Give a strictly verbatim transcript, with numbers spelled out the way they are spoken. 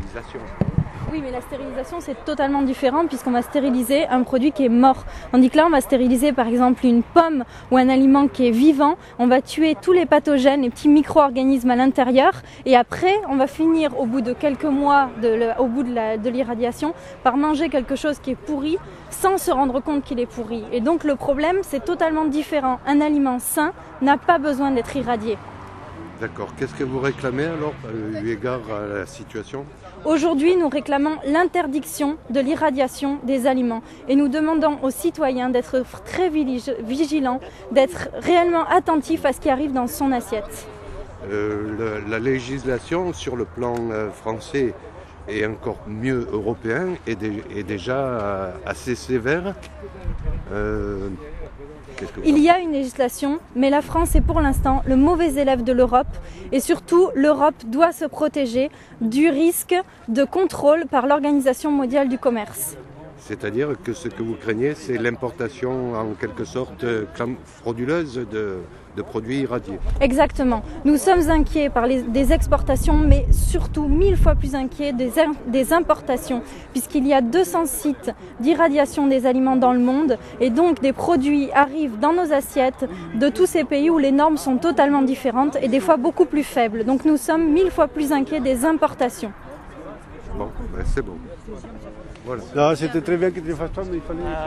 stérilisation. Oui, mais la stérilisation, c'est totalement différent puisqu'on va stériliser un produit qui est mort. Tandis que là, on va stériliser par exemple une pomme ou un aliment qui est vivant. On va tuer tous les pathogènes, les petits micro-organismes à l'intérieur. Et après, on va finir au bout de quelques mois, de le, au bout de, la, de l'irradiation, par manger quelque chose qui est pourri sans se rendre compte qu'il est pourri. Et donc le problème, c'est totalement différent. Un aliment sain n'a pas besoin d'être irradié. D'accord. Qu'est-ce que vous réclamez alors, eu égard à la situation ? Aujourd'hui, nous réclamons l'interdiction de l'irradiation des aliments et nous demandons aux citoyens d'être très vigilants, d'être réellement attentifs à ce qui arrive dans son assiette. Euh, le, la législation sur le plan euh, français et encore mieux européen est, de, est déjà euh, assez sévère. Euh, Il y a une législation, mais la France est pour l'instant le mauvais élève de l'Europe et surtout l'Europe doit se protéger du risque de contrôle par l'Organisation mondiale du commerce. C'est-à-dire que ce que vous craignez, c'est l'importation en quelque sorte frauduleuse de, de produits irradiés. Exactement. Nous sommes inquiets par les, des exportations, mais surtout mille fois plus inquiets des, des importations, puisqu'il y a deux cents sites d'irradiation des aliments dans le monde, et donc des produits arrivent dans nos assiettes de tous ces pays où les normes sont totalement différentes et des fois beaucoup plus faibles. Donc nous sommes mille fois plus inquiets des importations. Bon, ben c'est bon. Voilà. Non, c'était très bien que tu fasses ça, mais il fallait...